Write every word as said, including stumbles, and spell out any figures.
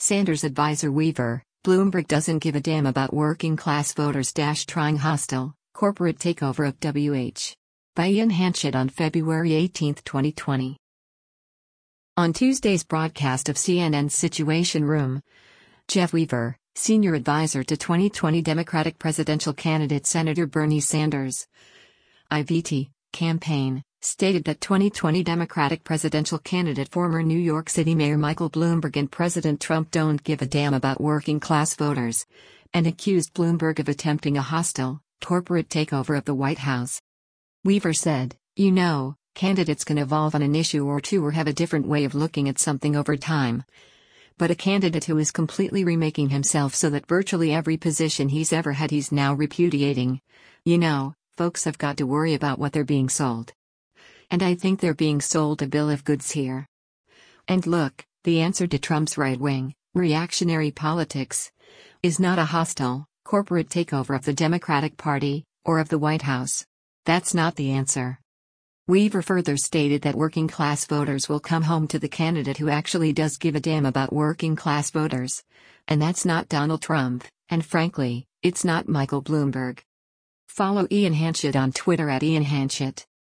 Sanders advisor Weaver, Bloomberg doesn't give a damn about working class voters. Trying hostile, corporate takeover of W H. By Ian Hanchett on February eighteenth, twenty twenty. On Tuesday's broadcast of C N N's Situation Room, Jeff Weaver, senior advisor to twenty twenty Democratic presidential candidate Senator Bernie Sanders' I V T campaign, stated that twenty twenty Democratic presidential candidate former New York City Mayor Michael Bloomberg and President Trump don't give a damn about working-class voters, and accused Bloomberg of attempting a hostile, corporate takeover of the White House. Weaver said, "You know, candidates can evolve on an issue or two or have a different way of looking at something over time. But a candidate who is completely remaking himself so that virtually every position he's ever had he's now repudiating, you know, folks have got to worry about what they're being sold. And I think they're being sold a bill of goods here. And look, the answer to Trump's right-wing, reactionary politics is not a hostile, corporate takeover of the Democratic Party, or of the White House. That's not the answer." Weaver further stated that working-class voters will come home to the candidate who actually does give a damn about working-class voters. And that's not Donald Trump, and frankly, it's not Michael Bloomberg. Follow Ian Hanchett on Twitter at Ian Hanchett.